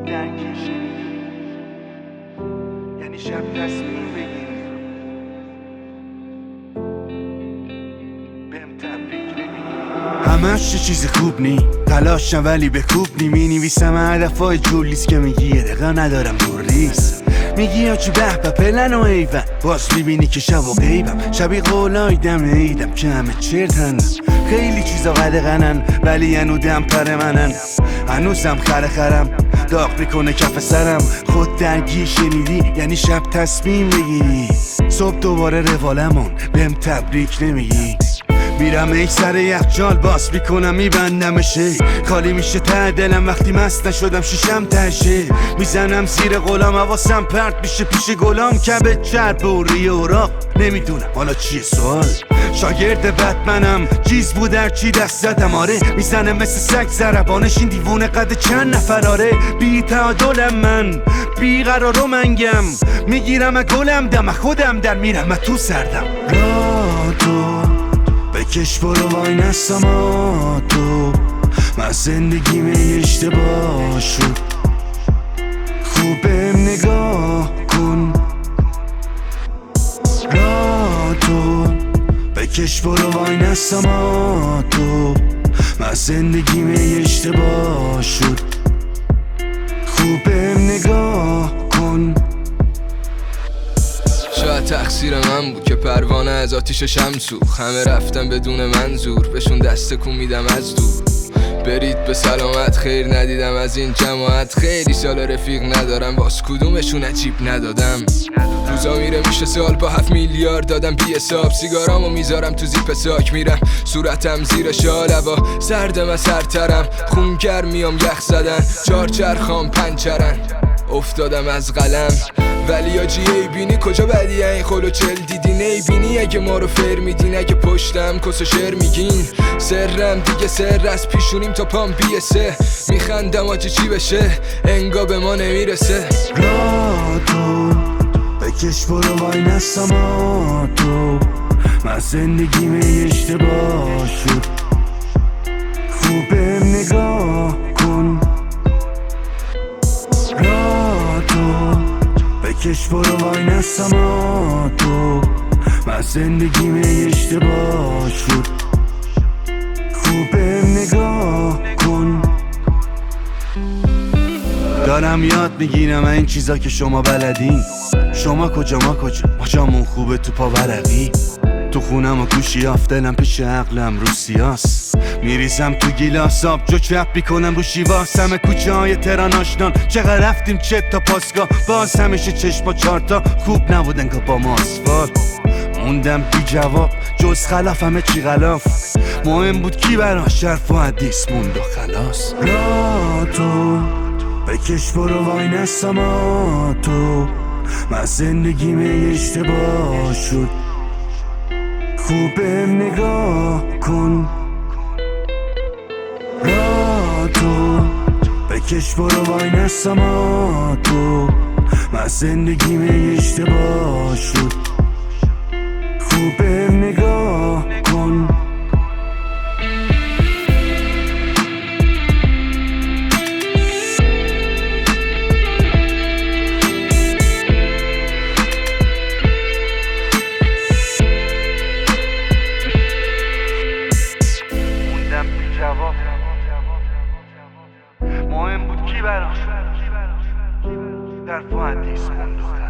درگیر شدی، یعنی شب تصمیم بگیری بهم تبریک نمیگی. همش چه چیز خوب نی، تلاشم ولی به کوب نی. می نویسم هدفای جولیست که میگی یه دقیقه ندارم دور ریس. میگی یا چی به به پلن و ایون، باز میبینی که شب و غیبم. شبی قولای دم عیدم که همه چرتن، خیلی چیزا قدغنن ولی هنو دم پر منن. هنوزم خرم داغ میکنه کف سرم. خود درگیر شنیدی یعنی شب تصمیم بگیری. صبح دوباره روالمون بهم تبریک نمیگی. میرم ای سر یخچال باز میکنم میبندمشه. خالی میشه ته دلم وقتی مست نشدم شیشم تشه. میزنم زیر غلام حواسم پرت میشه پیش گلام. کبه چرب و ریه و راق نمیدونم حالا چیه سوال. شاگرد بتمنم چیز بود در چی دست زدم. آره میزنم مثل سگ ضربانش این دیوونه قد چند نفراره. بی تعادلم من بی قرار و منگم. میگیرم گلم دم خودم در میرم تو سردم. تو بکش برو وای نستم تو. من زندگیم اشتباه شد، خوب بهم نگاه کن. تو بکش برو وای نستم تو. من زندگیم اشتباه شد، خوب بهم نگاه کن. شاید تقصیر من بود که پروانه از آتیش شمسوخ. همه رفتن بدون منظور، بهشون دست کن میدم از دور. برید به سلامت خیر ندیدم از این جماعت. خیلی سال رفیق ندارم باز کدومشون عجیب ندادم. روزا میره میشه سال با 7 میلیارد دادم بی حساب. سیگارامو میذارم تو زیپ ساک میرم صورتم زیر شال. هوا سردم از هر طرم خون گرمیام یخ زدن. چارچرخام پنچرن افتادم از قلم. ولی آجی ای بینی کجا بدی این خلو چل دیدین. ای بینی اگه ما رو فر میدین، اگه پشتم کس و شر میگین. سرم دیگه سر از پیشونیم تا پام بیسه. میخندم آجی چی بشه انگا به ما نمیرسه. تو بکش برو وای نستم تو. من زندگیم اشتباه شد، خوب بهم نگاه کن. تو بکش برو وای نستم تو. من زندگیم اشتباه شد، خوب بهم نگاه کن. دارم یاد میگیرم این چیزا که شما بلدین. شما کجا ما کجا، ما جامون خوبه تو پا ورقی. تو خونم و گوشی دلم پیش عقلم رو سیاس. میریزم تو گیلاس آب جو چپ میکنم رو شیواس. همه کوچه های تهران آشنان چقدر رفتیم چه تا پاسگاه. باز همیشه چشما چارتا خوب نبودن که با ما آسفالت. موندم بی جواب جز خلاف همه چی غلاف. مهم بود کی براش حرف و حدیث موند و خلاص. تو بکش برو وای نستم تو. من زندگیم اشتباه شد، خوب بهم نگاه کن. تو بکش برو وای نستم تو. من زندگیم اشتباه شد، خوب بهم نگاه کن. مهم بود کی براش در حدیث موند و